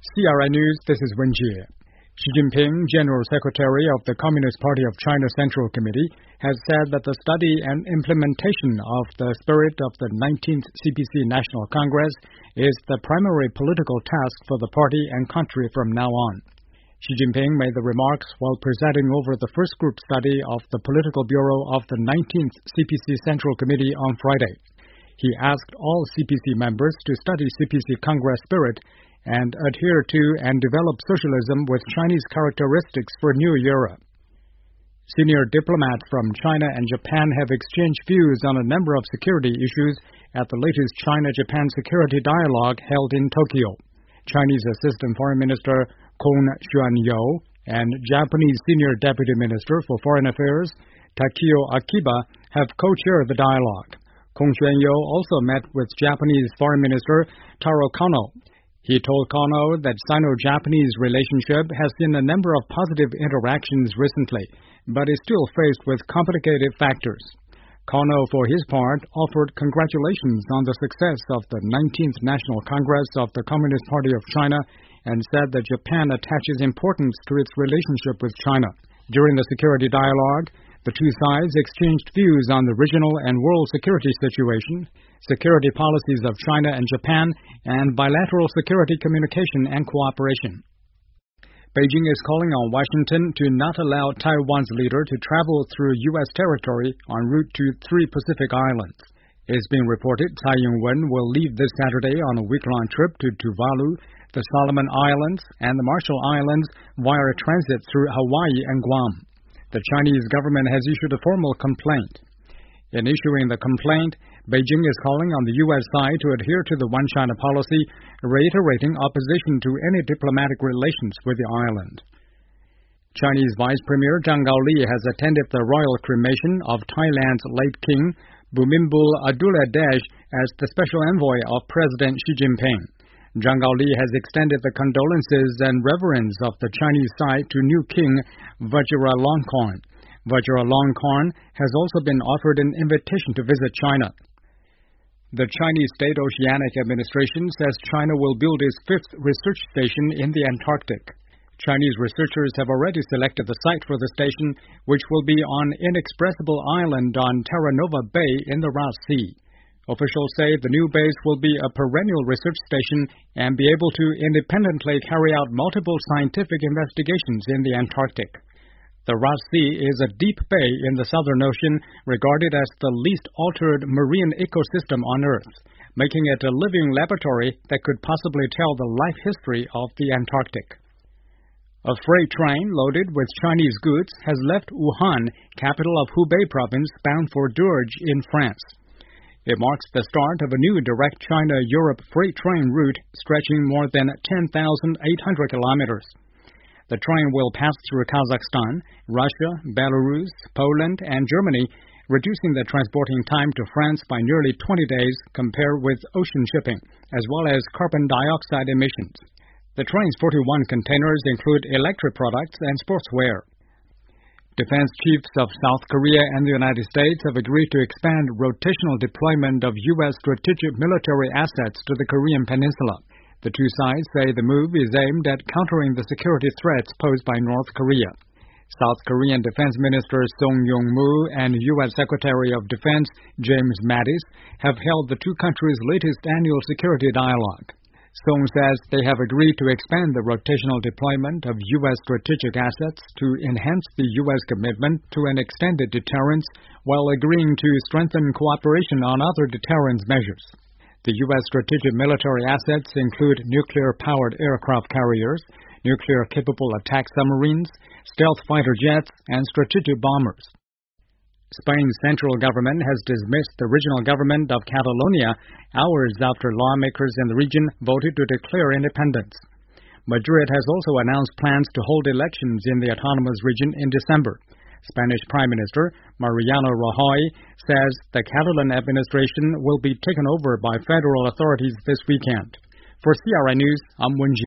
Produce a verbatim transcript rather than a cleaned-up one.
C R I News, this is Wen Jie. Xi Jinping, General Secretary of the Communist Party of China Central Committee, has said that the study and implementation of the spirit of the nineteenth C P C National Congress is the primary political task for the party and country from now on. Xi Jinping made the remarks while presiding over the first group study of the Political Bureau of the nineteenth C P C Central Committee on Friday. He asked all C P C members to study C P C Congress spirit and adhere to and develop socialism with Chinese characteristics for a new era. Senior diplomats from China and Japan have exchanged views on a number of security issues at the latest China-Japan Security Dialogue held in Tokyo. Chinese Assistant Foreign Minister Kong Xuanyou and Japanese Senior Deputy Minister for Foreign Affairs Takio Akiba have co-chaired the dialogue. Kong Xuanyou also met with Japanese Foreign Minister Taro Kono. He told Kono that Sino-Japanese relationship has seen a number of positive interactions recently, but is still faced with complicated factors. Kono, for his part, offered congratulations on the success of the nineteenth National Congress of the Communist Party of China and said that Japan attaches importance to its relationship with China. During the security dialogue, the two sides exchanged views on the regional and world security situation, security policies of China and Japan, and bilateral security communication and cooperation. Beijing is calling on Washington to not allow Taiwan's leader to travel through U S territory en route to three Pacific islands. It's been reported Tsai Ing-wen will leave this Saturday on a week-long trip to Tuvalu, the Solomon Islands, and the Marshall Islands via transit through Hawaii and Guam. The Chinese government has issued a formal complaint. In issuing the complaint, Beijing is calling on the U S side to adhere to the One China policy, reiterating opposition to any diplomatic relations with the island. Chinese Vice Premier Zhang Gaoli has attended the royal cremation of Thailand's late king, Bhumibol Adulyadej, as the special envoy of President Xi Jinping. Zhang Gaoli has extended the condolences and reverence of the Chinese side to new king Vajiralongkorn. Vajiralongkorn has also been offered an invitation to visit China. The Chinese State Oceanic Administration says China will build its fifth research station in the Antarctic. Chinese researchers have already selected the site for the station, which will be on Inexpressible Island on Terra Nova Bay in the Ross Sea. Officials say the new base will be a perennial research station and be able to independently carry out multiple scientific investigations in the Antarctic. The Ross Sea is a deep bay in the Southern Ocean, regarded as the least altered marine ecosystem on Earth, making it a living laboratory that could possibly tell the life history of the Antarctic. A freight train loaded with Chinese goods has left Wuhan, capital of Hubei province, bound for Dourges in France. It marks the start of a new direct China-Europe freight train route stretching more than ten thousand eight hundred kilometers. The train will pass through Kazakhstan, Russia, Belarus, Poland, and Germany, reducing the transporting time to France by nearly twenty days compared with ocean shipping, as well as carbon dioxide emissions. The train's forty-one containers include electric products and sportswear. Defense chiefs of South Korea and the United States have agreed to expand rotational deployment of U S strategic military assets to the Korean Peninsula. The two sides say the move is aimed at countering the security threats posed by North Korea. South Korean Defense Minister Song Yong-moo and U S Secretary of Defense James Mattis have held the two countries' latest annual security dialogue. Song says they have agreed to expand the rotational deployment of U S strategic assets to enhance the U S commitment to an extended deterrence while agreeing to strengthen cooperation on other deterrence measures. The U S strategic military assets include nuclear-powered aircraft carriers, nuclear-capable attack submarines, stealth fighter jets, and strategic bombers. Spain's central government has dismissed the regional government of Catalonia hours after lawmakers in the region voted to declare independence. Madrid has also announced plans to hold elections in the autonomous region in December. Spanish Prime Minister Mariano Rajoy says the Catalan administration will be taken over by federal authorities this weekend. For C R I News, I'm Wen Jie.